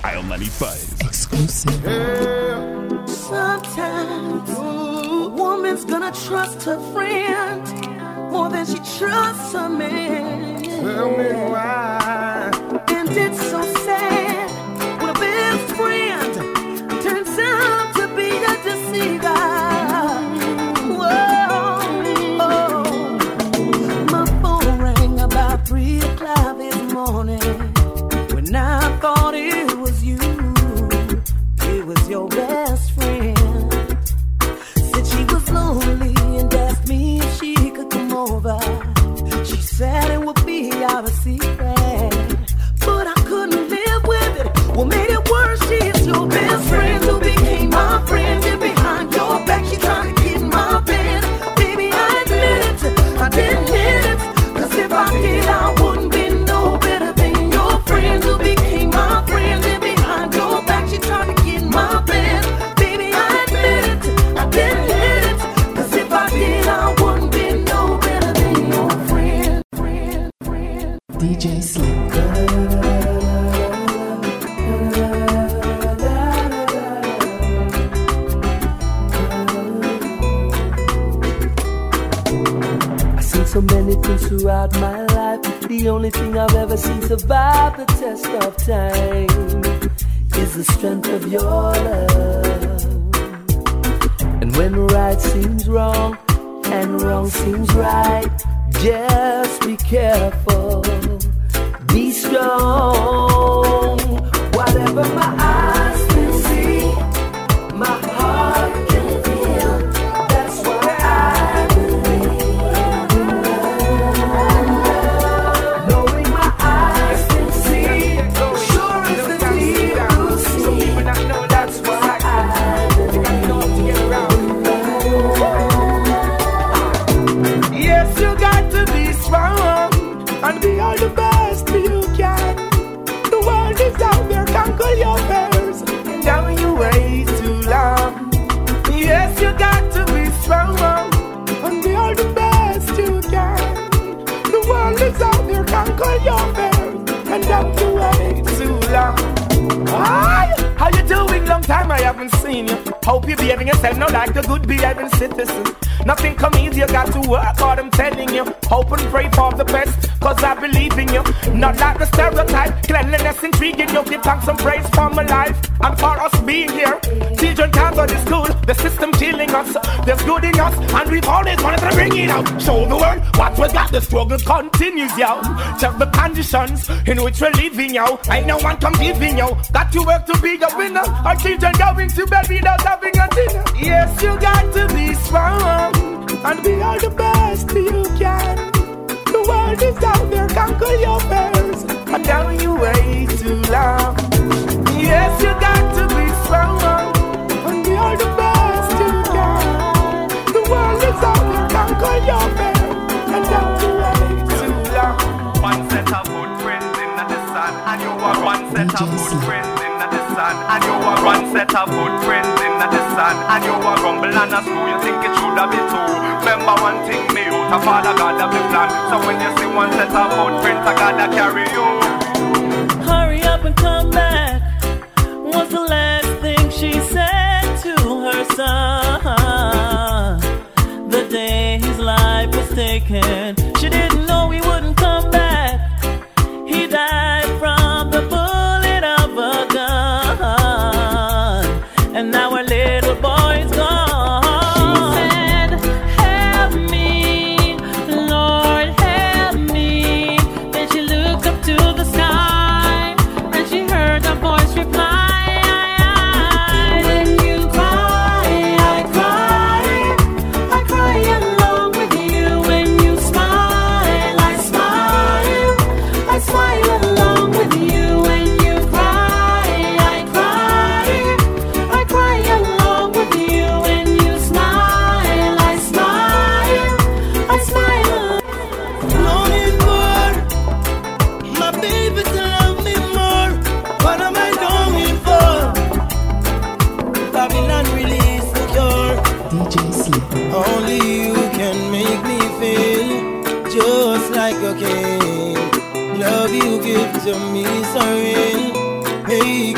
Aisle 95. Exclusive. Sometimes a woman's gonna trust her friend more than she trusts a man. Tell me why. And it's so sad when a best friend turns out to be a deceiver. Whoa, my phone rang about 3 o'clock this morning. When I thought it was you, it was your best friend. Said she was lonely and asked me if she could come over. She said it would be our secret, but I couldn't live with it. What made it worse, she is your best friend who became my friend. And behind your back, she tried to get my bed. Baby, I admit it, I didn't hit it. Cause if I did, I wouldn't be no better than your friend who became my friend. And behind your back, she tried to get my bed. Baby, I admit it, I didn't hit it. Cause if I did, I wouldn't be no better than your friend. DJ Slick. I've seen so many things throughout my life. The only thing I've ever seen survive the test of time is the strength of your love. And when right seems wrong and wrong seems right, just be careful, be strong. Whatever my eyes can see, my heart can feel. That's why I believe in love. Knowing my eyes can see, sure as the deep blue sea. That's why I believe in love. Yes, you got to be strong and be all the best you can. The world is out there, conquer your fears. Now you wait too long. Yes, you got to be strong and be all the best you can. The world is out there, conquer your fears. And now you wait too long. Hi, how you doing? Long time I haven't seen you. Hope you're behaving yourself now like a good behaving citizen. Nothing come easy, you got to work hard, I'm telling you. Hope and pray for the best, cause I believe in you. Not like the stereotype, cleanliness intriguing you. Give thanks and praise for my life and for us being here. Children can't go to school, the system killing us. There's good in us, and we've always wanted to bring it out. Show the world what we got, the struggle continues, yo. Check the conditions in which we're living, yo. Ain't no one come giving, yo. Got to work to be a winner. Our children going to bed without having a dinner. Yes, you got to be strong and be all the best you can. The world is out there, conquer your fears. And now you wait too long. Yes, you got to be strong and be all the best you can. The world is out there, conquer your fears. And now you wait too long. One set of footprints in the sun, and you are one set of footprints in the sun, and you are one set of footprints in the sun, and you are rumble and a screw. You think it should have been two. Remember one thing, me out of Father God have the plan. So when you see one set of footprints, I gotta carry you. Hurry up and come back was the last thing she said to her son. The day his life was taken, she didn't know he wouldn't come back. He died from the bullet of a gun, and now our little boy's gone. like a king. Love you give to me so real. Hey.